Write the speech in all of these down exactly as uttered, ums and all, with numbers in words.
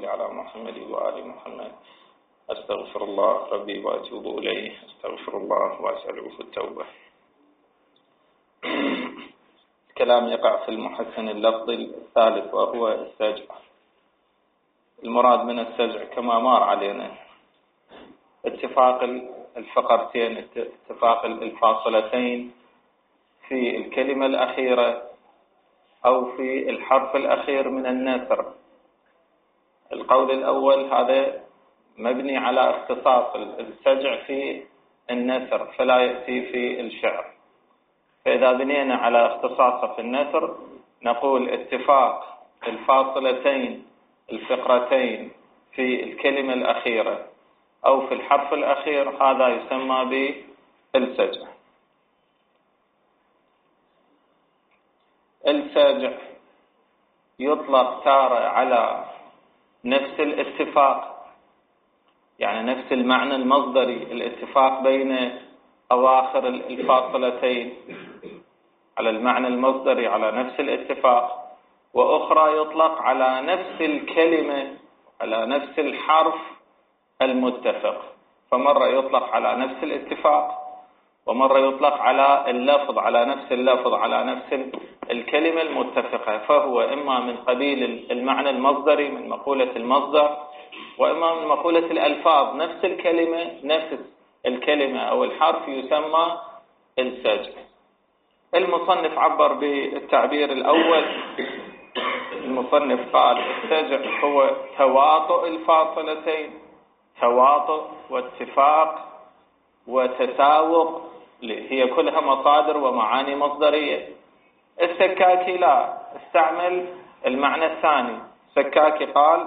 صل على محمد وآل محمد. أستغفر الله ربي وأتوب إليه. أستغفر الله وأسأله التوبة. الكلام يقع في المحسن اللفظي الثالث وهو السجع. المراد من السجع كما مر علينا اتفاق الفقرتين، اتفاق الفاصلتين في الكلمة الأخيرة أو في الحرف الأخير من النثر. القول الأول هذا مبني على اختصاص السجع في النثر فلا يأتي في الشعر، فإذا بنينا على اختصاصه في النثر نقول اتفاق الفاصلتين الفقرتين في الكلمة الأخيرة أو في الحرف الأخير هذا يسمى بالسجع. السجع يطلق تارة على نفس الاتفاق، يعني نفس المعنى المصدري، الاتفاق بين أواخر الفاصلتين على المعنى المصدري على نفس الاتفاق، وأخرى يطلق على نفس الكلمة على نفس الحرف المتفق، فمرة يطلق على نفس الاتفاق ومرة يطلق على اللفظ على نفس اللفظ على نفس الكلمة المتفقة، فهو إما من قبيل المعنى المصدري من مقولة المصدر، وإما من مقولة الألفاظ نفس الكلمة نفس الكلمة أو الحرف يسمى السجع. المصنف عبر بالتعبير الأول. المصنف قال السجع هو تواطؤ الفاصلتين، تواطؤ واتفاق وتساوق، هي كلها مصادر ومعاني مصدرية. السكاكي لا، استعمل المعنى الثاني. السكاكي قال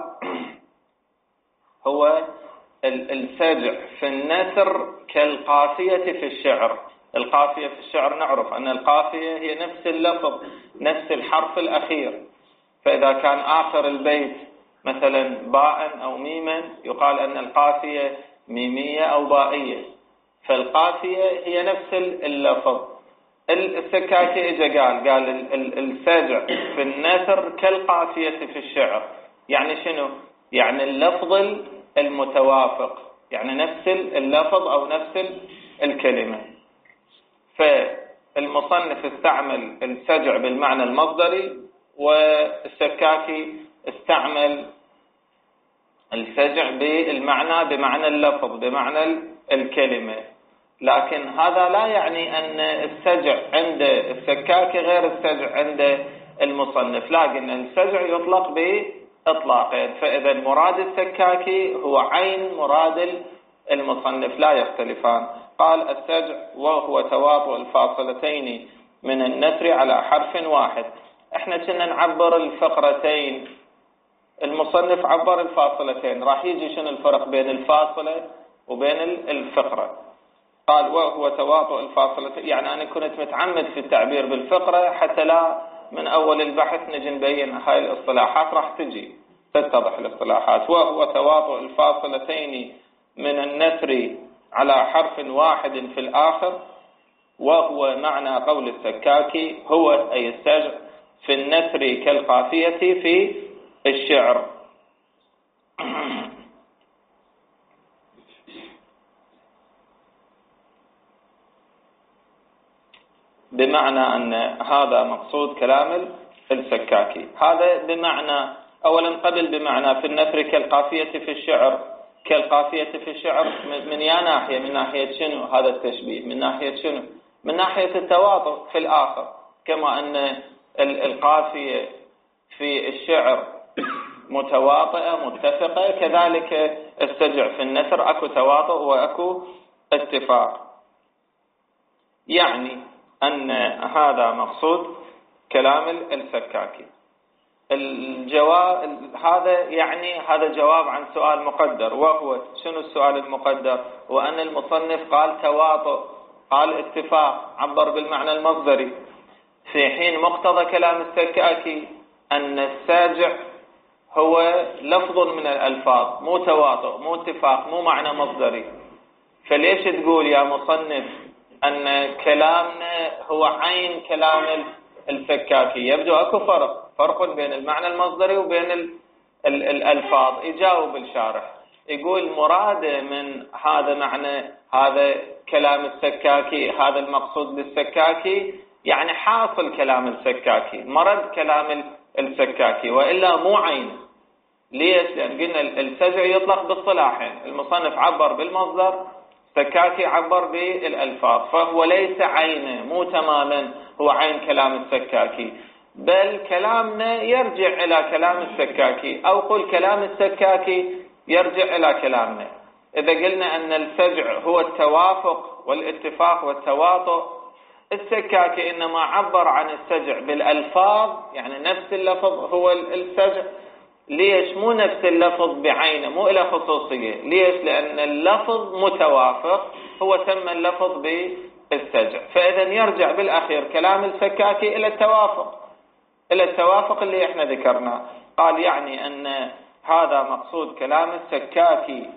هو السجع في النثر كالقافية في الشعر. القافية في الشعر نعرف أن القافية هي نفس اللفظ نفس الحرف الأخير، فإذا كان آخر البيت مثلا باء أو ميما يقال أن القافية ميمية أو بائية، فالقافية هي نفس اللفظ. السكاكي اجى قال قال السجع في النثر كالقافية في الشعر، يعني شنو؟ يعني اللفظ المتوافق، يعني نفس اللفظ أو نفس الكلمة. فالمصنف استعمل السجع بالمعنى المصدري، والسكاكي استعمل السجع بالمعنى بمعنى اللفظ بمعنى الكلمة. لكن هذا لا يعني أن السجع عند السكاكي غير السجع عند المصنف، لكن السجع يطلق بإطلاقين، فإذا مراد السكاكي هو عين مراد المصنف لا يختلفان. قال السجع وهو تواطؤ الفاصلتين من النثر على حرف واحد. احنا كنا نعبر الفقرتين، المصنف عبر الفاصلتين، راح يجي شنو الفرق بين الفاصلة وبين الفقرة؟ قال وهو تواطؤ الفاصلتين، يعني أنا كنت متعمد في التعبير بالفقرة حتى لا من أول البحث نجي نبين هاي الاصطلاحات، راح تجي تتضح الاصطلاحات. وهو تواطؤ الفاصلتين من النثر على حرف واحد في الآخر، وهو معنى قول السكاكي هو أي السجع في النثر كالقافية في الشعر. بمعنى أن هذا مقصود كلام السكاكي. هذا بمعنى أولا قبل بمعنى في النثر كالقافية في الشعر. كالقافية في الشعر من يا ناحية، من ناحية شنو هذا التشبيه؟ من ناحية شنو؟ من ناحية التواطؤ في الآخر، كما أن القافية في الشعر متواطئة متفقة، كذلك السجع في النثر أكو تواطؤ وأكو اتفاق. يعني أن هذا مقصود كلام السكاكي. الجواب هذا يعني هذا جواب عن سؤال مقدر، وهو شنو السؤال المقدر؟ وأن المصنف قال تواطؤ، قال اتفاق، عبر بالمعنى المصدري، في حين مقتضى كلام السكاكي أن الساجع هو لفظ من الألفاظ، مو تواطؤ مو اتفاق مو معنى مصدري. فليش تقول يا مصنف أن كلامنا هو عين كلام السكاكي؟ يبدو أكو فرق فرق بين المعنى المصدري وبين الألفاظ. يجاوب الشارح يقول مراده من هذا معنى هذا كلام السكاكي، هذا المقصود للسكاكي يعني حاصل كلام السكاكي، مرد كلام السكاكي، وإلا مو عينه. ليش؟ لأن قلنا السجع يطلق بالصلاحين، المصنف عبر بالمصدر، السكاكي عبر بالألفاظ، فهو ليس عينه، مو تماما هو عين كلام السكاكي، بل كلامنا يرجع إلى كلام السكاكي، أو قل كلام السكاكي يرجع إلى كلامنا. إذا قلنا أن السجع هو التوافق والاتفاق والتواطؤ، السكاكي إنما عبر عن السجع بالألفاظ، يعني نفس اللفظ هو السجع. ليش؟ مو نفس اللفظ بعينه، مو إلى خصوصية. ليش؟ لأن اللفظ متوافق، هو سمى اللفظ بالسجع. فإذا يرجع بالأخير كلام السكاكي إلى التوافق، إلى التوافق اللي إحنا ذكرناه. قال يعني أن هذا مقصود كلام السكاكي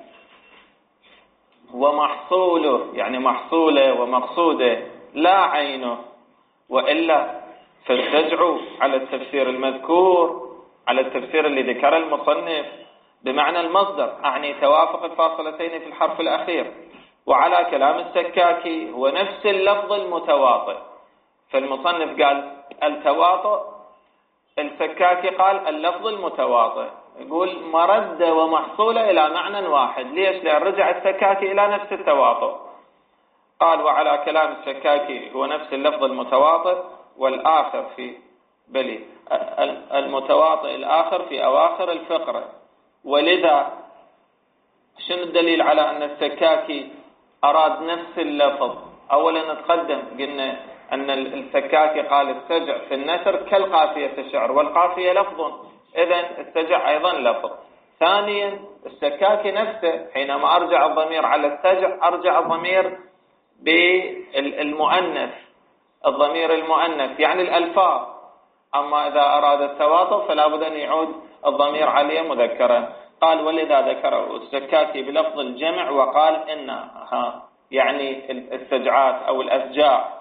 ومحصوله، يعني محصوله ومقصوده لا عينه، وإلا فالسجع على التفسير المذكور، على التفسير اللي ذكر المصنف بمعنى المصدر، أعني توافق الفاصلتين في الحرف الأخير، وعلى كلام السكاكي هو نفس اللفظ المتواطئ. فالمصنف قال التواطؤ، السكاكي قال اللفظ المتواطئ. يقول مرد ومحصولة إلى معنى واحد. ليش؟ لأن رجع السكاكي إلى نفس التواطؤ. قال وعلى كلام السكاكي هو نفس اللفظ المتواطئ، والآخر في بلي المتواطئ الآخر في أواخر الفقرة. ولذا شنو الدليل على أن السكاكي أراد نفس اللفظ؟ أولا نتقدم قلنا أن السكاكي قال السجع في النثر كالقافية الشعر، والقافية لفظ، إذن السجع أيضا لفظ. ثانيا السكاكي نفسه حينما أرجع الضمير على السجع أرجع الضمير بالمؤنث، الضمير المؤنث يعني الألفاظ. أما إذا أراد التواطؤ فلا بد أن يعود الضمير عليه مذكرا. قال ولذا ذكره السكاكي بلفظ الجمع وقال إنها يعني السجعات أو الأسجاع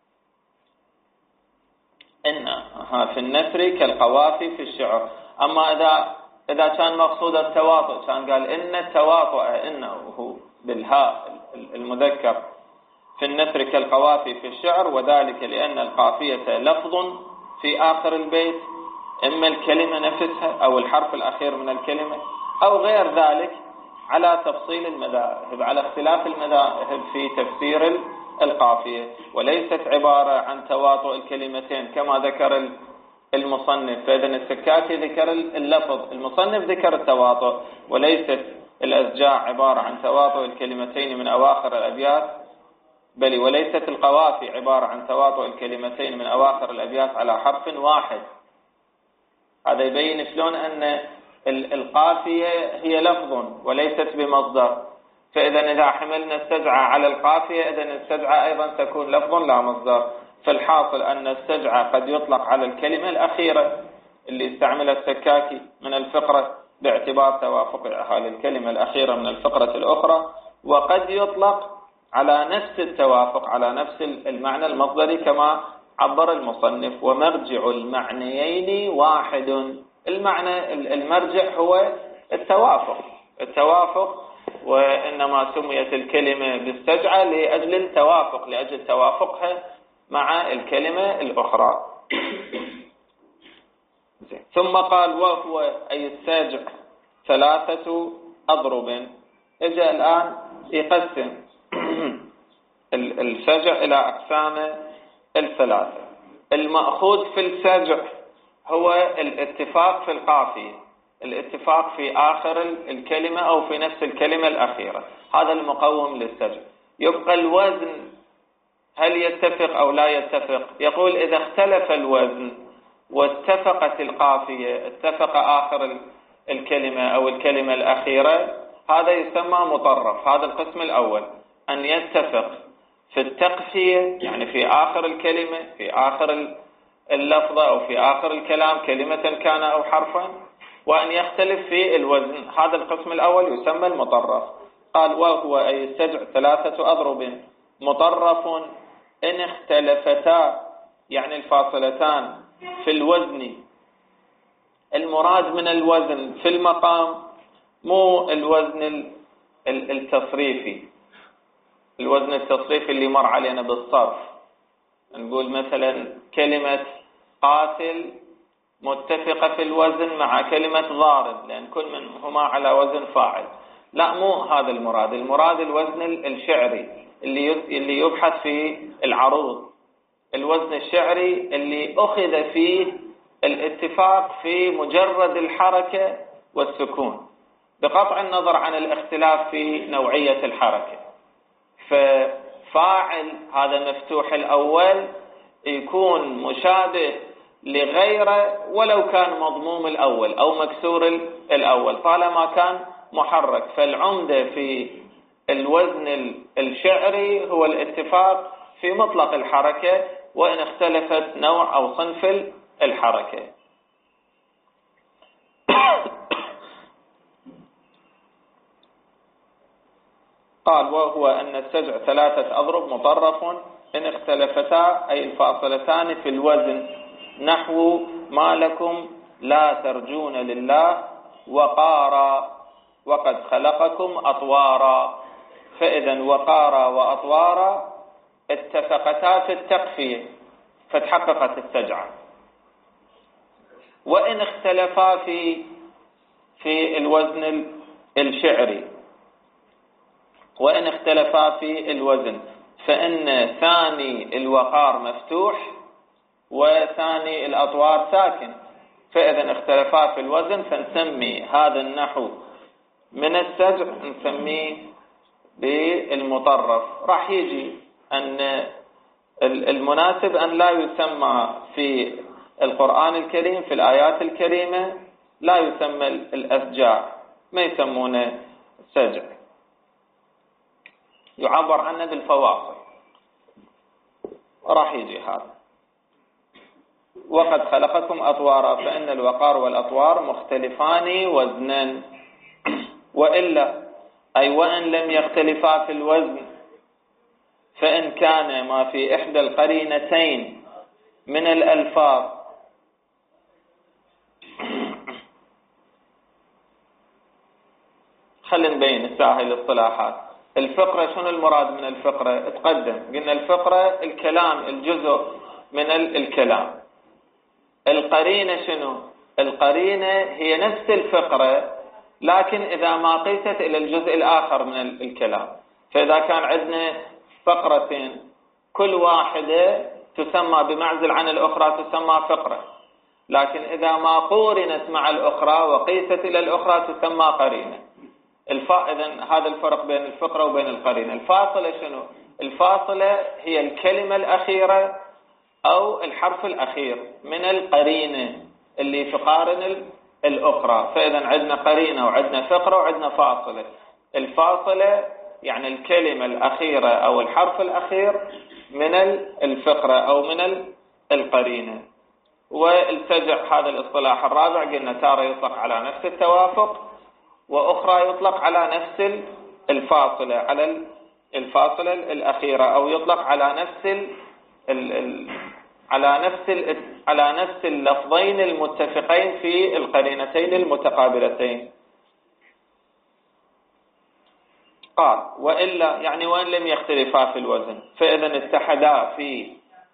إنها في النثر كالقوافي في الشعر. أما إذا إذا كان مقصود التواطؤ كان قال إن التواطؤ إنه بالهاء المذكر في النثر كالقوافي في الشعر، وذلك لأن القافية لفظ في آخر البيت، إما الكلمة نفسها أو الحرف الأخير من الكلمة أو غير ذلك، على تفصيل المذاهب، على اختلاف المذاهب في تفسير القافية، وليست عبارة عن تواطؤ الكلمتين كما ذكر المصنف. فإذا السكاكي ذكر اللفظ، المصنف ذكر التواطؤ، وليست الأسجاع عبارة عن تواطؤ الكلمتين من أواخر الأبيات، بل وليست القوافي عبارة عن تواطؤ الكلمتين من أواخر الأبيات على حرف واحد. هذا يبين شلون أن القافية هي لفظ وليست بمصدر. فإذا إذا حملنا السجعة على القافية إذن السجعة أيضا تكون لفظ لا مصدر. فالحاصل أن السجعة قد يطلق على الكلمة الأخيرة اللي استعملها السكاكي من الفقرة باعتبار توافقها للكلمة الأخيرة من الفقرة الأخرى، وقد يطلق على نفس التوافق، على نفس المعنى المصدري كما عبر المصنف. ومرجع المعنيين واحد، المعنى المرجع هو التوافق، التوافق وإنما سميت الكلمة بالسجعة لأجل التوافق، لأجل توافقها مع الكلمة الأخرى. ثم قال وهو أي السجع ثلاثة أضرب. إجا الآن يقسم السجع إلى أقسام الثلاثة. المأخوذ في السجع هو الاتفاق في القافية، الاتفاق في آخر الكلمة أو في نفس الكلمة الأخيرة، هذا المقوم للسجع. يبقى الوزن هل يتفق أو لا يتفق؟ يقول إذا اختلف الوزن واتفقت القافية، اتفق آخر الكلمة أو الكلمة الأخيرة، هذا يسمى مطرف. هذا القسم الأول، أن يتفق في التقفية يعني في آخر الكلمة، في آخر اللفظة أو في آخر الكلام كلمة كان أو حرفا، وأن يختلف في الوزن. هذا القسم الأول يسمى المطرف. قال وهو أي السجع ثلاثة أضرب مطرف إن اختلفتا يعني الفاصلتان في الوزن، المراد من الوزن في المقام مو الوزن التصريفي، الوزن التصريفي اللي مر علينا بالصرف. نقول مثلا كلمة قاتل متفقة في الوزن مع كلمة ضارب، لأن كل منهما على وزن فاعل. لا، مو هذا المراد. المراد الوزن الشعري اللي اللي يبحث في العروض، الوزن الشعري اللي أخذ فيه الاتفاق في مجرد الحركة والسكون بقطع النظر عن الاختلاف في نوعية الحركة. ففاعل هذا مفتوح الأول يكون مشابه لغيره ولو كان مضموم الأول أو مكسور الأول طالما كان محرك. فالعمدة في الوزن الشعري هو الاتفاق في مطلق الحركة وإن اختلفت نوع أو صنف الحركة. قال وهو أن السجع ثلاثة أضرب مطرف إن اختلفتا أي الفاصلتان في الوزن، نحو ما لكم لا ترجون لله وقارا وقد خلقكم أطوارا. فإذا وقارا وأطوارا اتفقتا في التقفية فتحققت السجعة. وإن اختلفا في في الوزن الشعري وإن اختلفا في الوزن فإن ثاني الوقار مفتوح وثاني الأطوار ساكن. فإذا اختلفا في الوزن فنسمي هذا النحو من السجع نسميه بالمطرف. راح يجي أن المناسب أن لا يسمى في القرآن الكريم في الآيات الكريمة لا يسمى الأسجاع، ما يسمونه سجع، يعبر عنه بالفواصل. راح يجي هذا وقد خلقكم أطوارا فإن الوقار والأطوار مختلفان وزنا. وإلا أي وإن لم يختلفا في الوزن فإن كان ما في إحدى القرينتين من الألفاظ خلينا نبين الساحة الاصطلاحات. الفقرة شنو المراد من الفقرة؟ تقدم قلنا الفقرة الكلام، الجزء من الكلام. القرينة شنو؟ القرينة هي نفس الفقرة لكن إذا ما قيست إلى الجزء الآخر من الكلام. فإذا كان عندنا فقرتين كل واحدة تسمى بمعزل عن الأخرى تسمى فقرة، لكن إذا ما قورنت مع الأخرى وقيست إلى الأخرى تسمى قرينة. إذن هذا الفرق بين الفقرة وبين القرينة. الفاصلة شنو؟ الفاصلة هي الكلمة الأخيرة أو الحرف الأخير من القرينة اللي تقارن الأخرى. فإذا عندنا قرينة وعندنا فقرة وعندنا فاصلة. الفاصلة يعني الكلمة الأخيرة أو الحرف الأخير من الفقرة أو من القرينة. والسجع هذا الاصطلاح الرابع قلنا تارة يطلق على نفس التوافق وأخرى يطلق على نفس الفاصلة، على الفاصلة الأخيرة، أو يطلق على نفس ال ال على نفس ال على نفس اللفظين المتفقين في القرينتين المتقابلتين. قال وإلا يعني وإن لم يختلفا في الوزن فإذا اتحدا في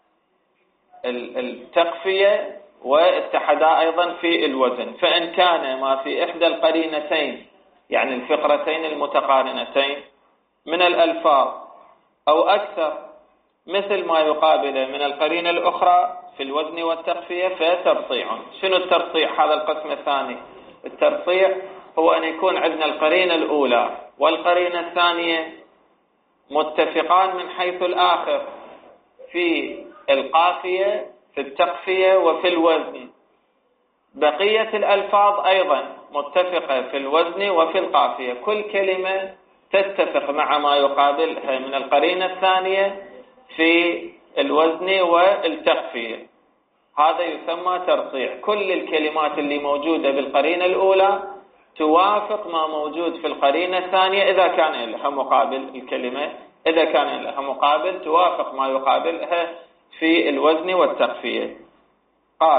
التقفية واتحدا أيضا في الوزن. فإن كان ما في إحدى القرينتين يعني الفقرتين المتقارنتين من الألفاظ أو أكثر مثل ما يقابله من القرينة الأخرى في الوزن والتقفية فترصيع. شنو الترصيع؟ هذا القسم الثاني. الترصيع هو أن يكون عندنا القرينة الأولى والقرينة الثانية متفقان من حيث الآخر في القافية في التقفية وفي الوزن. بقية الألفاظ أيضا متفقة في الوزن وفي القافية، كل كلمة تتفق مع ما يقابلها من القرينة الثانية في الوزن والتقفية. هذا يسمى ترصيع. كل الكلمات اللي موجودة بالقرينة الأولى توافق ما موجود في القرينة الثانية إذا كان لها مقابل الكلمة، إذا كان لها مقابل توافق ما يقابلها في الوزن والتقفية. قال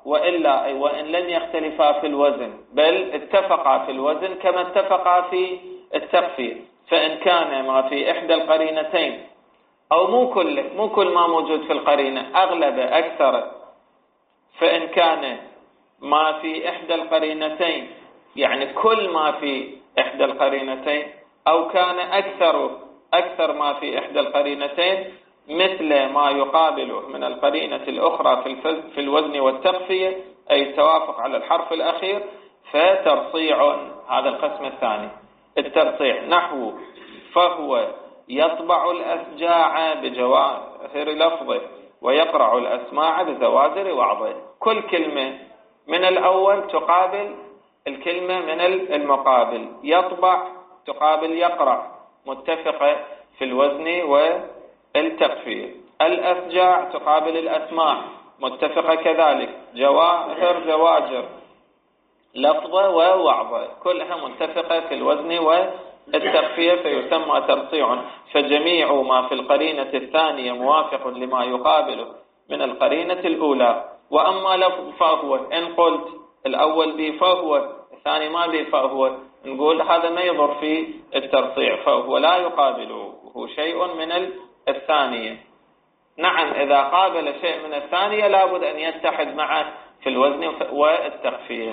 وإلا أي وإن لم يختلفا في الوزن بل اتفقا في الوزن كما اتفقا في التقفية. فإن كان ما في إحدى القرينتين أو مو كل مو كل ما موجود في القرينة، أغلب أكثر، فإن كان ما في إحدى القرينتين يعني كل ما في إحدى القرينتين، أو كان أكثر أكثر ما في إحدى القرينتين مثل ما يقابله من القرينة الأخرى في في الوزن والتقفية، أي التوافق على الحرف الأخير، فترصيع. هذا القسم الثاني الترصيع، نحو فهو يطبع الأسجاع بجواهر لفظه ويقرع الأسماع بزواجر وعظه. كل كلمة من الأول تقابل الكلمة من المقابل. يطبع تقابل يقرع، متفقة في الوزن والتقفية. الأسجاع تقابل الأسماع، متفقة كذلك. جواهر زواجر لفظة ووعظة، كلها متفقة في الوزن والتقفية، فيسمى ترصيع. فجميع ما في القرينة الثانية موافق لما يقابله من القرينة الأولى. وأما لفظ فهو، إن قلت الأول به فهو الثاني ما به فهو، نقول هذا ما يضر في الترصيع، فهو لا يقابله شيء من الثانية. نعم، إذا قابل شيء من الثانية لابد أن يتحد معه في الوزن والتقفية.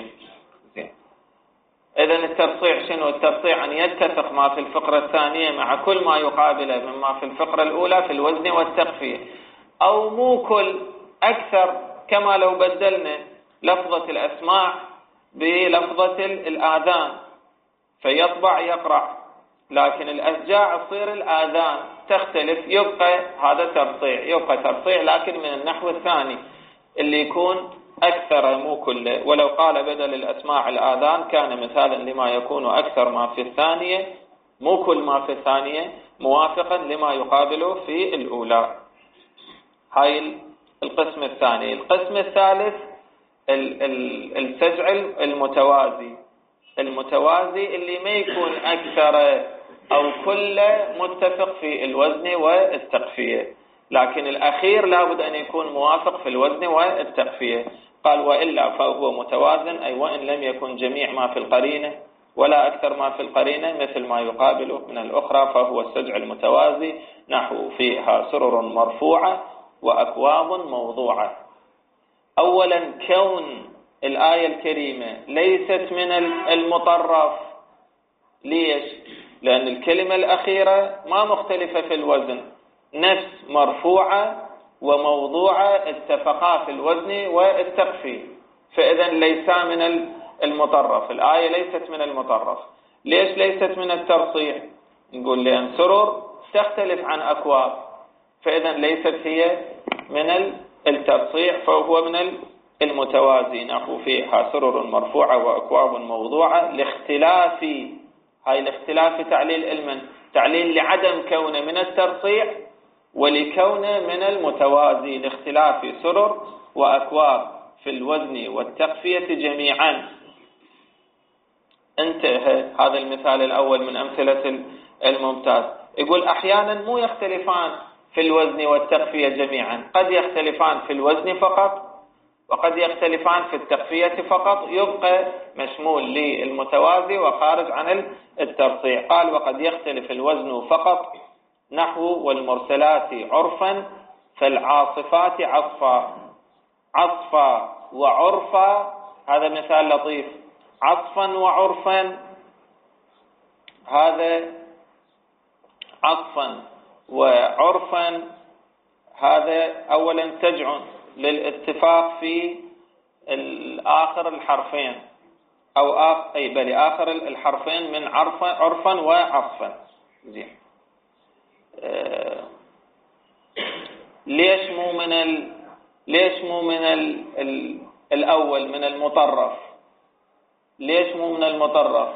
إذن الترصيع شنو؟ الترصيع أن يتفق ما في الفقرة الثانية مع كل ما يقابله مما في الفقرة الأولى في الوزن والتقفية، أو مو كل، أكثر، كما لو بدلنا لفظة الأسماع بلفظة الآذان، فيطبع يقرع، لكن الأسجاع تصير الآذان تختلف، يبقى هذا ترصيع، يبقى ترصيع لكن من النحو الثاني اللي يكون أكثر مو كله. ولو قال بدل الأسماع الآذان كان مثالا لما يكون أكثر ما في الثانية مو كل ما في الثانية موافقا لما يقابله في الأولى. هاي القسم الثاني. القسم الثالث السجع المتوازي. المتوازي اللي ما يكون أكثر أو كله متفق في الوزن والتقفية، لكن الأخير لابد أن يكون موافق في الوزن والتقفية. قال وإلا فهو متوازن، أي وإن لم يكن جميع ما في القرينة ولا أكثر ما في القرينة مثل ما يقابله من الأخرى، فهو السجع المتوازي. نحو فيها سرر مرفوعة وأكواب موضوعة. أولا، كون الآية الكريمة ليست من المطرف. ليش؟ لأن الكلمة الأخيرة ما مختلفة في الوزن، نفس مرفوعة وموضوعة اتفقا في الوزن والتقفية، فإذا ليس من المطرف. الآية ليست من المطرف. ليش ليست من الترصيع؟ نقول لأن سرر تختلف عن أكواب، فإذا ليست هي من الترصيع، فهو من المتوازي. نحو فيها سرر مرفوعة وأكواب موضوعة لاختلاف، هاي الاختلاف تعليل علما، تعليل لعدم كونه من الترصيع ولكونه من المتوازي، لاختلاف سرر وأكواب في الوزن والتقفية جميعا. انتهى هذا المثال الأول من أمثلة الممتاز. يقول أحيانا مو يختلفان في الوزن والتقفية جميعا، قد يختلفان في الوزن فقط وقد يختلفان في التقفية فقط، يبقى مشمول للمتوازي وخارج عن الترصيع. قال وقد يختلف الوزن فقط، نحو والمرسلات عرفا فالعاصفات عصفا. عصفا وعرفا هذا مثال لطيف. عصفا وعرفا، هذا عصفا وعرفا، هذا أولا سجع للاتفاق في آخر الحرفين أو آخر أي بل آخر الحرفين من عرفا عرفا وعصفا. زين. آه ليش مو من ال... ليش مو من ال... ال... الأول من المطرف؟ ليش مو من المطرف؟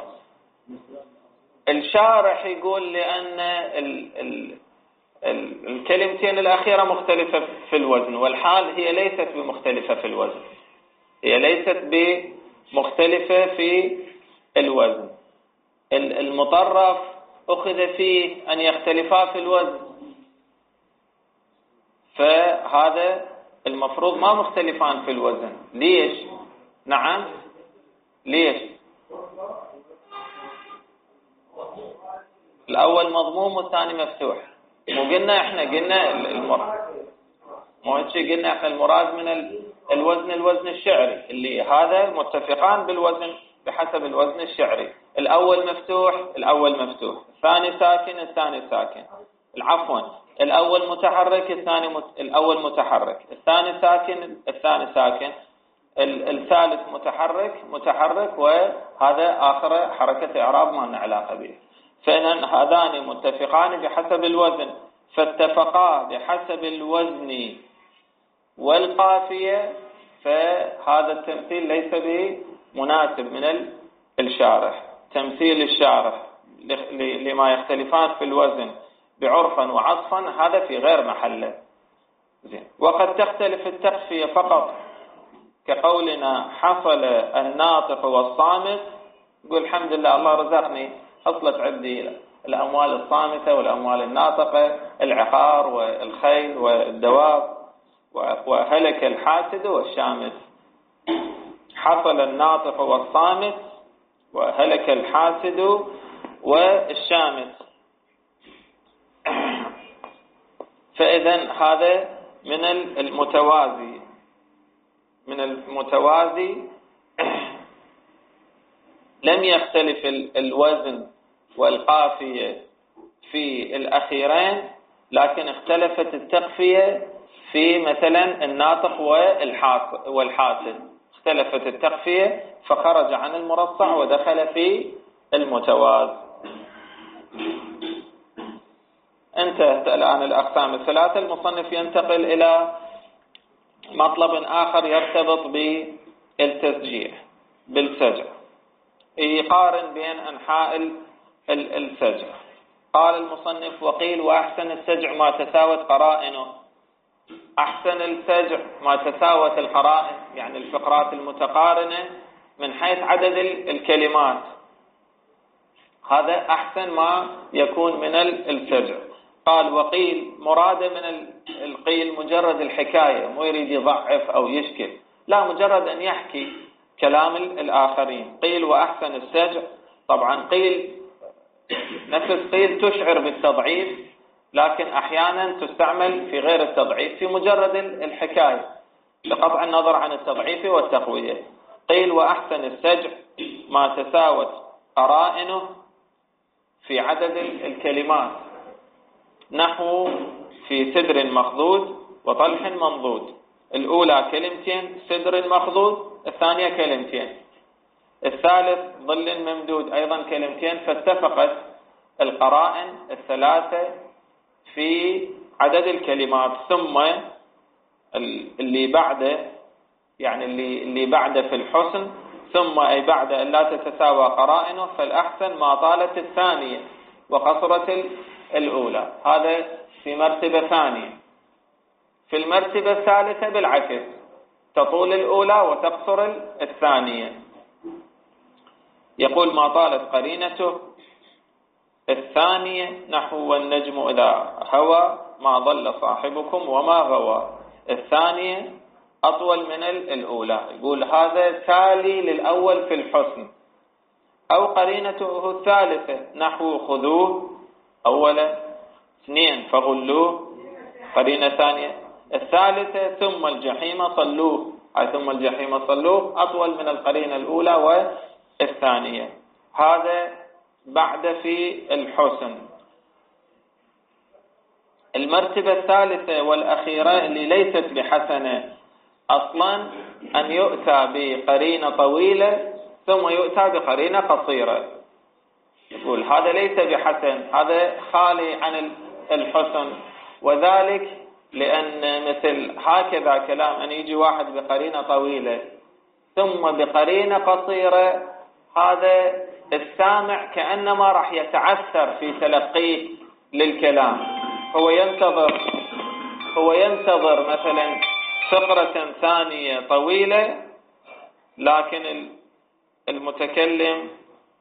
الشارح يقول لأن ال... ال... الكلمتين الأخيرة مختلفة في الوزن، والحال هي ليست بمختلفة في الوزن، هي ليست بمختلفة في الوزن. المطرف أخذ فيه أن يختلفا في الوزن، فهذا المفروض ما مختلفان في الوزن. ليش؟ نعم ليش؟ الأول مضموم والثاني مفتوح. مو قلنا احنا قلنا المراد مو هيك قلنا احنا المراد من الوزن الوزن الشعري اللي هذا متفقان بالوزن بحسب الوزن الشعري. الأول مفتوح الأول مفتوح، الثاني ساكن الثاني ساكن، العفوا الأول متحرك الثاني مت... الأول متحرك، الثاني ساكن الثاني ساكن، الثالث متحرك متحرك، وهذا آخر حركة إعراب ما لنا علاقة به. فإن هذان متفقان بحسب الوزن، فاتفقا بحسب الوزن والقافية، فهذا التمثيل ليس بمناسب من الشارح. تمثيل الشارح لما يختلفان في الوزن بعرفا وعطفا هذا في غير محله. زين. وقد تختلف التخفية فقط، كقولنا حصل الناطق والصامت، يقول الحمد لله الله رزقني حصلت عندي الأموال الصامتة والأموال الناطقة، العقار والخيل والدواب، وهلك الحاسد والشامت. حصل الناطق والصامت وهلك الحاسد والشامت. فإذن هذا من المتوازي من المتوازي لم يختلف الوزن والقافية في الأخيرين، لكن اختلفت التقفية في مثلا الناطق والحاسد. اختلفت التقفية فخرج عن المرصع ودخل في المتواز. انتهت الآن الأقسام الثلاثة. المصنف ينتقل إلى مطلب آخر يرتبط بالتسجيع بالسجع، يقارن بين أنحاء السجع. قال المصنف: وقيل وأحسن السجع ما تساوت قرائنه. أحسن السجع ما تساوت القرائن، يعني الفقرات المتقارنة من حيث عدد الكلمات، هذا أحسن ما يكون من السجع. قال: وقيل مراده من القيل مجرد الحكاية، مو يريد يضعف أو يشكل، لا، مجرد أن يحكي كلام الآخرين. قيل وأحسن السجع، طبعا قيل نفس قيل تشعر بالتضعيف، لكن أحيانا تستعمل في غير التضعيف، في مجرد الحكاية بقطع النظر عن التضعيف والتقوية. قيل وأحسن السجع ما تساوت قرائنه في عدد الكلمات، نحو في سدر مخضود وطلح منضود. الأولى كلمتين سدر مخضود، الثانية كلمتين، الثالث ظل ممدود أيضا كلمتين، فاتفقت القرائن الثلاثة في عدد الكلمات. ثم اللي بعده، يعني اللي اللي بعده في الحسن، ثم أي بعد أن لا تتساوى قرائنه، فالأحسن ما طالت الثانية وقصرت الأولى. هذا في مرتبة ثانية. في المرتبة الثالثة بالعكس، تطول الأولى وتقصر الثانية. يقول: ما طالت قرينته. الثانية نحو والنجم إذا هوى ما ضل صاحبكم وما غوى. الثانية أطول من الأولى، يقول هذا تالي للأول في الحسن. أو قرينته الثالثة نحو خذوه أولا، اثنين فغلوه قرينة ثانية. الثالثة ثم الجحيم صلوه، أي ثم الجحيم صلوه أطول من القرينة الأولى والثانية. هذا بعد في الحسن. المرتبة الثالثة والأخيرة اللي ليست بحسنة أصلا، أن يؤتى بقرينة طويلة ثم يؤتى بقرينة قصيرة. يقول هذا ليس بحسن، هذا خالي عن الحسن، وذلك لأن مثل هكذا كلام أن يجي واحد بقرينة طويلة ثم بقرينة قصيرة، هذا السامع كأنما راح يتعثر في تلقيه للكلام. هو ينتظر هو ينتظر مثلا فقرة ثانية طويلة، لكن المتكلم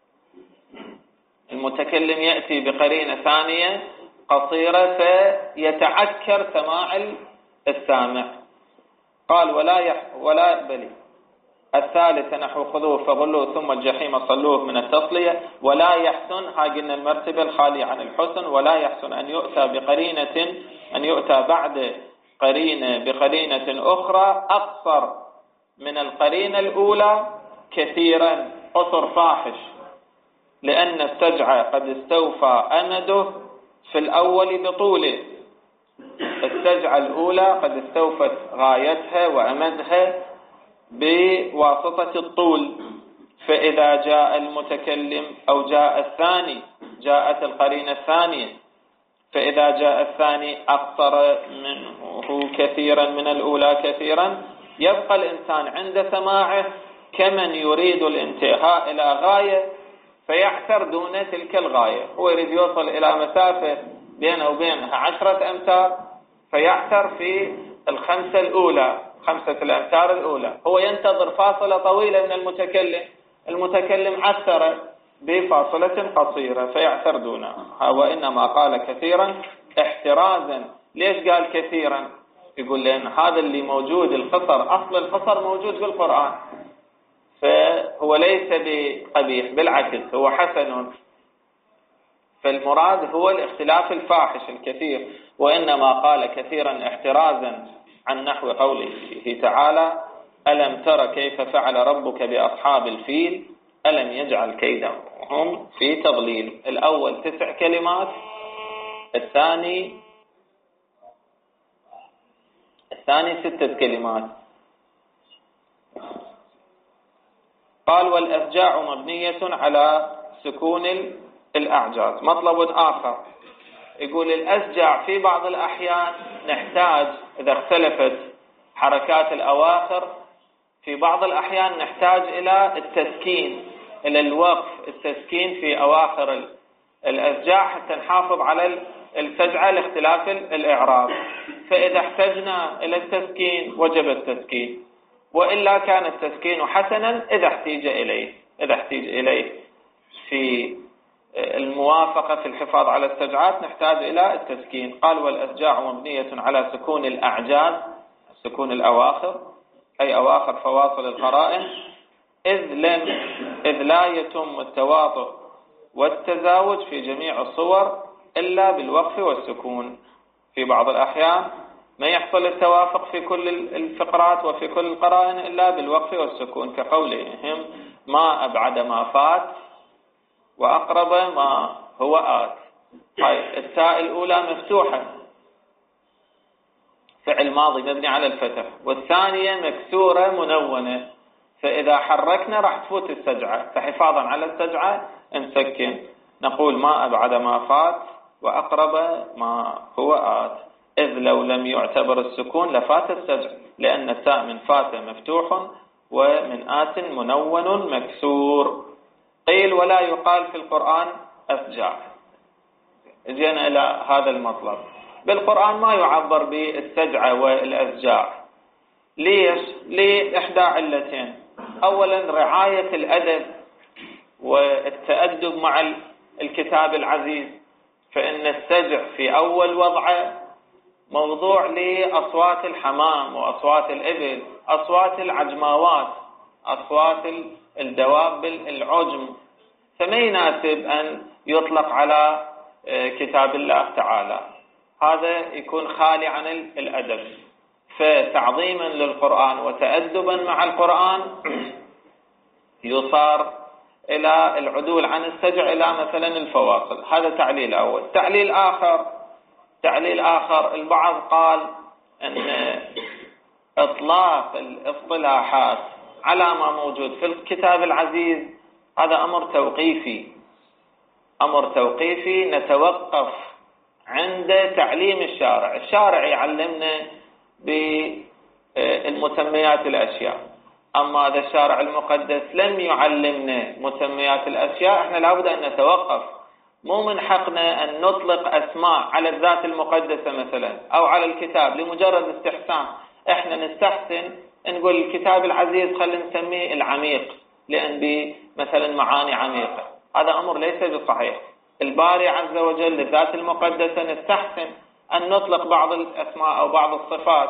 المتكلم يأتي بقرينة ثانية قصيرة، فيتعكر سماع السامع. قال ولا يح ولا بلي الثالث نحو خذوه فغلوه ثم الجحيم صلوه من التصلية. ولا يحسن، هاي قلنا المرتبة الخالية عن الحسن، ولا يحسن أن يؤتى بقرينة أن يؤتى بعد قرينة بقرينة أخرى أقصر من القرينة الأولى كثيرا، قصر فاحش، لأن السجع قد استوفى أمده في الأول بطوله. السجعة الأولى قد استوفت غايتها وأمدها بواسطة الطول، فإذا جاء المتكلم أو جاء الثاني جاءت القرينة الثانية، فإذا جاء الثاني أقصر منه كثيرا من الأولى كثيرا، يبقى الإنسان عند سماعه كمن يريد الانتهاء إلى غاية فيعثر دون تلك الغاية. هو يريد يوصل إلى مسافة بينه وبينها عشرة أمتار فيعثر في الخمسة الأولى، خمسة الأمتار الأولى. هو ينتظر فاصلة طويلة من المتكلم، المتكلم عثر بفاصلة قصيرة فيعثر دونها. وإنما قال كثيرا احترازا. ليش قال كثيرا؟ يقول لأن هذا اللي موجود القصر، أصل القصر موجود في القرآن، فهو ليس بقبيح، بالعكس هو حسن. فالمراد هو الاختلاف الفاحش الكثير. وإنما قال كثيرا احترازا عن نحو قوله تعالى ألم تر كيف فعل ربك بأصحاب الفيل ألم يجعل كيدهم في تضليل. الأول تسع كلمات، الثاني الثاني ستة كلمات. قال والأسجاع مبنية على سكون الأعجاز. مطلب آخر، يقول الأسجع في بعض الأحيان نحتاج إذا اختلفت حركات الأواخر في بعض الأحيان نحتاج إلى التسكين، إلى الوقف، التسكين في أواخر الأسجاع حتى نحافظ على السجعة لاختلاف الإعراب. فإذا احتجنا إلى التسكين وجب التسكين، وإلا كان التسكين حسنا إذا احتيج إليه إذا احتيج إليه في الموافقة في الحفاظ على السجعات نحتاج إلى التسكين. قال والأسجاع مبنية على سكون الأعجاز، سكون الأواخر أي أواخر فواصل القرائن، إذ لم إذ لا يتم التواطؤ والتزاوج في جميع الصور إلا بالوقف والسكون. في بعض الأحيان ما يحصل التوافق في كل الفقرات وفي كل القرائن إلا بالوقف والسكون، كقولهم ما أبعد ما فات وأقرب ما هو آت. هاي التاء الأولى مفتوحة فعل ماضي مبني على الفتح، والثانية مكسورة منونة، فإذا حركنا راح تفوت السجعة، فحفاظا على السجعة نسكن نقول ما أبعد ما فات وأقرب ما هو آت. إذ لو لم يعتبر السكون لفات السجع، لأن التاء من فات مفتوح ومن آت منون مكسور. قيل ولا يقال في القرآن أسجع. جينا إلى هذا المطلب. بالقرآن ما يعبر بالسجعة والأسجاع. ليش؟ لإحدى علتين. أولا رعاية الأدب والتأدب مع الكتاب العزيز، فإن السجع في أول وضعه موضوع لأصوات الحمام وأصوات الإبل، أصوات العجماوات، أصوات الدواب العجم، فما يناسب أن يطلق على كتاب الله تعالى، هذا يكون خالي عن الأدب. فتعظيما للقرآن وتأدبا مع القرآن يصار إلى العدول عن السجع إلى مثلا الفواصل. هذا تعليل أول. تعليل آخر تعليل آخر البعض قال أن إطلاق الاصطلاحات على ما موجود في الكتاب العزيز هذا أمر توقيفي، أمر توقيفي نتوقف عند تعليم الشارع. الشارع يعلمنا بالمسميات الأشياء، أما هذا الشارع المقدس لم يعلمنا مسميات الأشياء. احنا لابد أن نتوقف، مو من حقنا أن نطلق أسماء على الذات المقدسة مثلا أو على الكتاب لمجرد استحسان. احنا نستحسن نقول الكتاب العزيز خلينا نسميه العميق لأن به مثلا معاني عميقة، هذا أمر ليس بصحيح. الباري عز وجل للذات المقدسة نستحسن أن نطلق بعض الأسماء أو بعض الصفات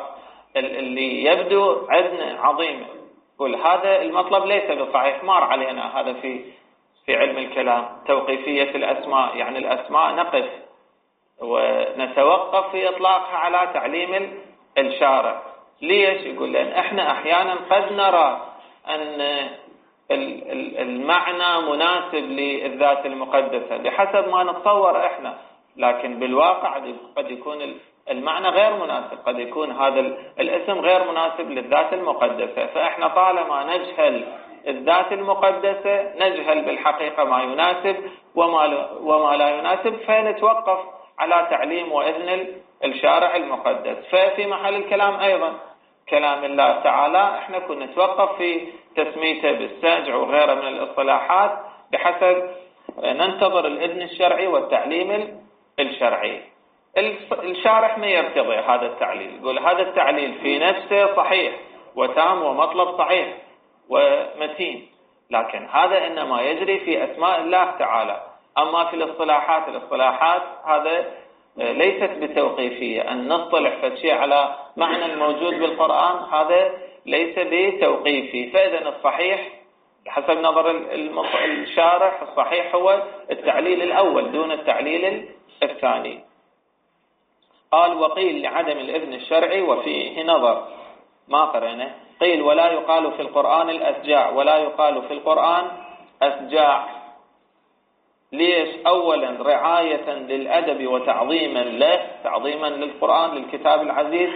اللي يبدو عندنا عظيمة. يقول هذا المطلب ليس بصحيح، مر علينا هذا في في علم الكلام، توقيفية الأسماء، يعني الأسماء نقف ونتوقف في إطلاقها على تعليم الشارع. ليش؟ يقول لأن إحنا أحيانا قد نرى أن المعنى مناسب للذات المقدسة بحسب ما نتصور إحنا، لكن بالواقع قد يكون المعنى غير مناسب، قد يكون هذا الاسم غير مناسب للذات المقدسة. فإحنا طالما نجهل الذات المقدسة نجهل بالحقيقة ما يناسب وما وما لا يناسب، فنتوقف على تعليم وإذن الشارع المقدس. ففي محل الكلام أيضا كلام الله تعالى احنا كنا نتوقف في تسميته بالسجع وغيره من الاصطلاحات بحسب ننتظر الإذن الشرعي والتعليم الشرعي. الشارح ما يرتضي هذا التعليل، يقول هذا التعليل في نفسه صحيح وتام ومطلب صحيح ومتين، لكن هذا إنما يجري في أسماء الله تعالى. أما في الاصطلاحات الاصطلاحات هذا ليست بتوقيفية، أن نصطلح فشيء على معنى موجود بالقرآن هذا ليس بتوقيفي. فإذا الصحيح حسب نظر الشارح الصحيح هو التعليل الأول دون التعليل الثاني. قال وقيل لعدم الإذن الشرعي وفيه نظر، ما قرأناه. قيل ولا يقال في القرآن الأسجاع، ولا يقال في القرآن أسجاع. ليش؟ أولا رعاية للأدب وتعظيما له، تعظيما للقرآن للكتاب العزيز،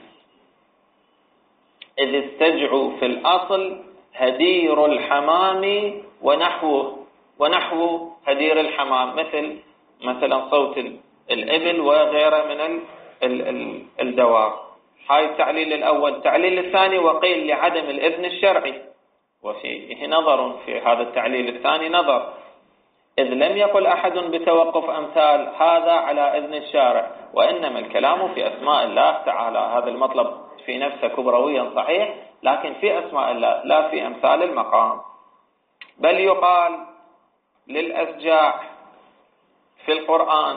إذ استجعوا في الأصل هدير الحمام ونحوه، ونحو هدير الحمام مثل مثلا صوت الإبل وغيره من الدواب. هاي التعليل الأول. التعليل الثاني وقيل لعدم الإذن الشرعي، وفيه نظر في هذا التعليل الثاني نظر، إذ لم يقل أحد بتوقف أمثال هذا على إذن الشارع، وإنما الكلام في أسماء الله تعالى. هذا المطلب في نفسه كبرويا صحيح، لكن في أسماء الله لا في أمثال المقام. بل يقال للأسجاع في القرآن،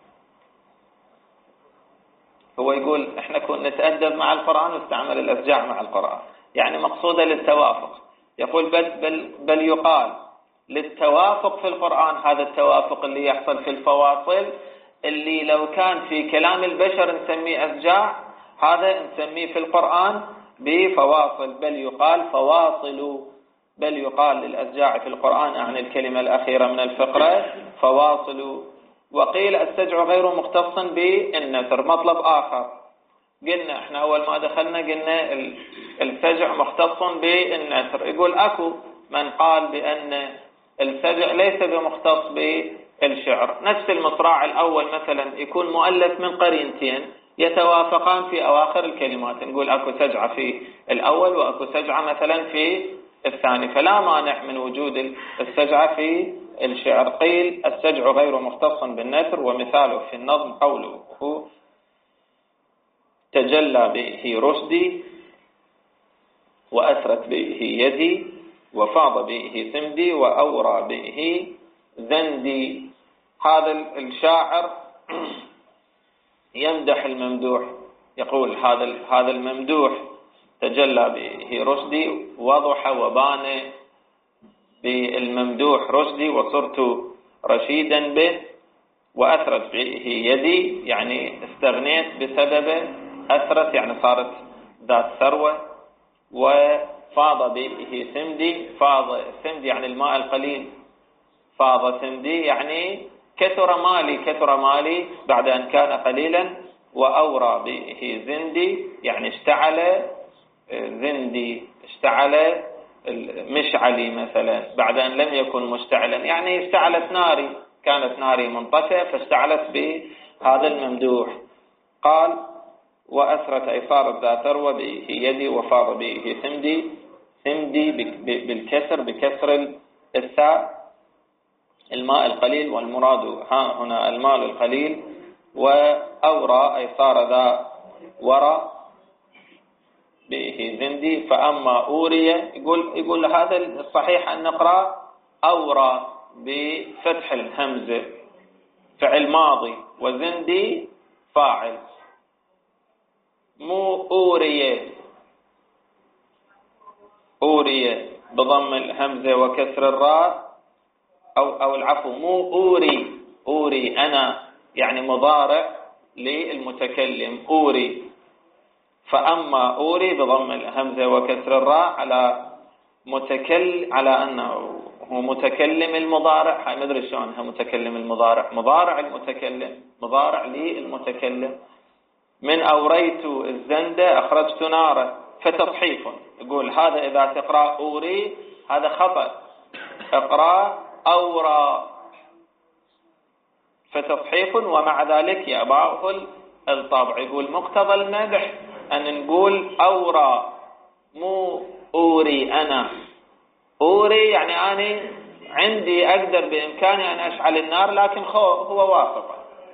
هو يقول احنا كنا نتأدب مع القرآن واستعمل الأسجاع مع القرآن، يعني مقصودة للتوافق. يقول بل, بل, بل يقال للتوافق في القرآن، هذا التوافق اللي يحصل في الفواصل اللي لو كان في كلام البشر نسميه أسجاع، هذا نسميه في القرآن بفواصل. بل يقال فواصل، بل يقال للأسجاع في القرآن عن الكلمة الأخيرة من الفقرة فواصل. وقيل السجع غير مختص بالنثر، مطلب آخر. قلنا احنا أول ما دخلنا قلنا السجع مختص بالنثر، يقول أكو من قال بأن السجع ليس بمختص بالشعر. نفس المصراع الأول مثلا يكون مؤلف من قرينتين يتوافقان في أواخر الكلمات، نقول أكو سجعة في الأول وأكو سجعة مثلا في الثاني، فلا مانع من وجود السجعة في الشعر. قيل السجع غير مختص بالنثر، ومثاله في النظم قوله تجلى به رشدي وأسرت به يدي وفاض به سمدي وأورى به ذندي. هذا الشاعر يمدح الممدوح، يقول هذا هذا الممدوح تجلى به رشدي، وضح وبان بالممدوح رشدي وصرت رشيدا به، وأثرت به يدي يعني استغنيت بسببه، أثرت يعني صارت ذات ثروة، وفاض به سمدي، فاض سمدي يعني الماء القليل، فاض سمدي يعني كثر مالي، كثر مالي بعد أن كان قليلا، وأورى به زندي يعني اشتعل زندي، اشتعل مشعلي مثلا بعد أن لم يكن مشتعلا، يعني اشتعلت ناري، كانت ناري منطفئة فاشتعلت بهذا الممدوح. قال وأثرت أي صارت ذات ثروة به يدي وفاض به سمدي، سمدي بالكسر بكسر الثاء الماء القليل، والمراد ها هنا المال القليل، وأورى أي صار ذا ورى به زندي. فأما أوري يقول يقول هذا الصحيح أن نقرأ أورى بفتح الهمزة فعل ماضي، وزندي فاعل مو أوري، أوري بضم الهمزة وكسر الراء، أو أو العفو مو أوري، أوري أنا يعني مضارع للمتكلم أوري. فأما أوري بضم الهمزة وكسر الراء على متكلم، على أنه هو متكلم المضارع، هاي ما أدري شلونها متكلم المضارع، مضارع المتكلم، مضارع للمتكلم. من أوريت الزند أخرجت نارا فتضحيف. يقول هذا إذا تقرأ أوري هذا خطأ، اقرأ أورا فتضحيف ومع ذلك يأباه الطبع. يقول مقتضى المدح أن نقول أورا مو أوري أنا. أوري يعني أنا عندي أقدر بإمكاني أن أشعل النار، لكن هو واسطة.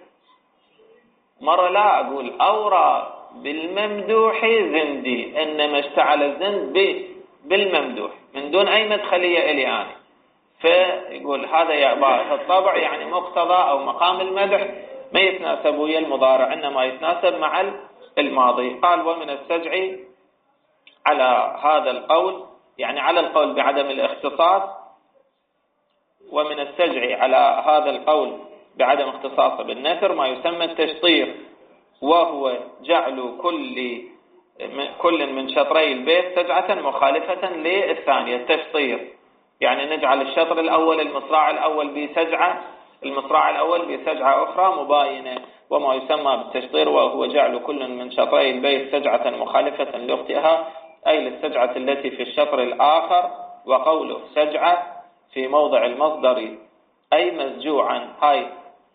مرة لا أقول أورا بالممدوح زندي، إنما اشتعل الزند بالممدوح من دون أي مدخلية إلي أنا. فيقول هذا يأباه الطبع، يعني مقتضى أو مقام المدح ما يتناسب ويا المضارع، إنما يتناسب مع الماضي. قال ومن السجع على هذا القول، يعني على القول بعدم الاختصاص، ومن السجع على هذا القول بعدم اختصاصه بالنثر ما يسمى التشطير، وهو جعل كل كل من شطري البيت سجعة مخالفة للثانية. التشطير يعني نجعل الشطر الأول المصراع الأول بسجعة، المصراع الأول بسجعة أخرى مباينة، وما يسمى بالتشطير وهو جعل كل من شطري البيت سجعة مخالفة لأختها، أي للسجعة التي في الشطر الآخر. وقوله سجعة في موضع المصدر أي مسجوعا. هاي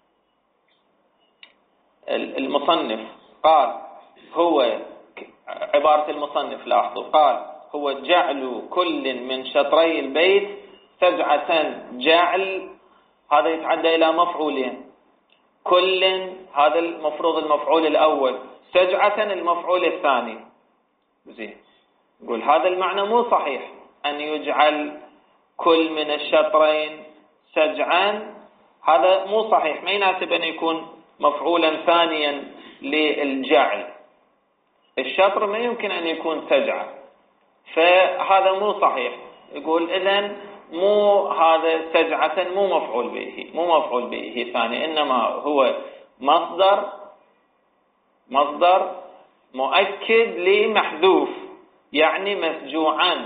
المصنف قال هو عبارة المصنف، لاحظوا قال هو جعل كل من شطري البيت سجعة. جعل هذا يتعدى إلى مفعولين، كل هذا المفروض المفعول الأول، سجعة المفعول الثاني. زين، يقول هذا المعنى مو صحيح أن يجعل كل من الشطرين سجعا، هذا مو صحيح، ما يناسب أن يكون مفعولا ثانيا للجعل. الشطر ما يمكن أن يكون سجعة، فهذا مو صحيح. يقول إذن مو هذا سجعة مو مفعول به، مو مفعول به ثاني، إنما هو مصدر مصدر مؤكد لمحذوف، يعني مسجوعا.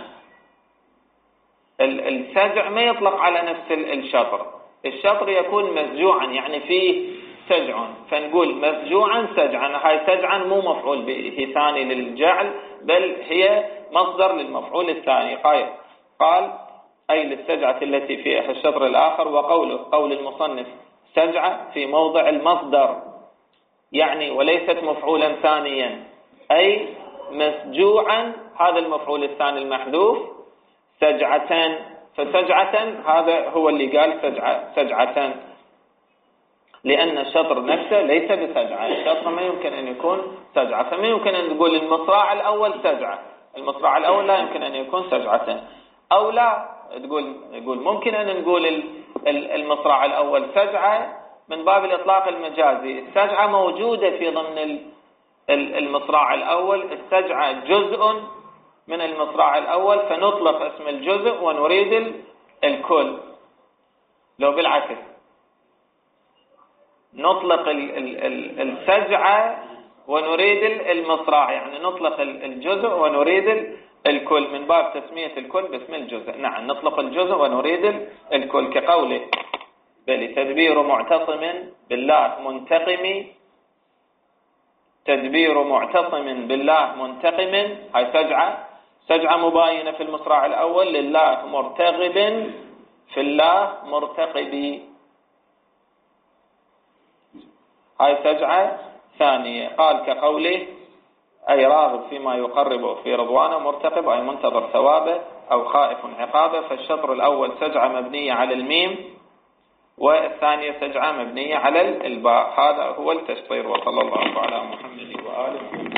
السجع ما يطلق على نفس الشطر، الشطر يكون مسجوعا يعني فيه سجع، فنقول مسجوعا سجعا. هاي سجعا مو مفعول به ثاني للجعل، بل هي مصدر للمفعول الثاني. قال قال أي للسجعة التي فيها الشطر الآخر. وقوله قول المصنف سجعة في موضع المصدر، يعني وليست مفعولا ثانيا، أي مسجوعا هذا المفعول الثاني المحذوف سجعة. فسجعة هذا هو اللي قال سجعة سجعة، لأن الشطر نفسه ليس بسجعة، الشطر ما يمكن أن يكون سجعة، فما يمكن أن نقول المصراع الأول سجعة، المصراع الأول لا يمكن أن يكون سجعة. أو لا تقول يقول ممكن أن نقول المصراع الأول سجعة من باب الإطلاق المجازي، السجعة موجودة في ضمن المصراع الأول، السجعة جزء من المصراع الأول، فنطلق اسم الجزء ونريد الكل. لو بالعكس نطلق السجعة ونريد المصراع، يعني نطلق الجزء ونريد الكل من باب تسمية الكل باسم الجزء. نعم، نطلق الجزء ونريد الكل، كقوله بل تدبير معتصم بالله منتقم، تدبير معتصم بالله منتقم، هاي سجعة سجعة مباينة في المصراع الأول، لله مرتغب في الله مرتقب، هاي سجعة ثانية. قال كقوله أي راغب فيما يقرب في رضوانه، مرتقب أي منتظر ثوابه أو خائف عقابه. فالشطر الأول سجعة مبنية على الميم، والثانية سجعة مبنية على الباء. هذا هو التشطير. وصلى الله على محمد وآله.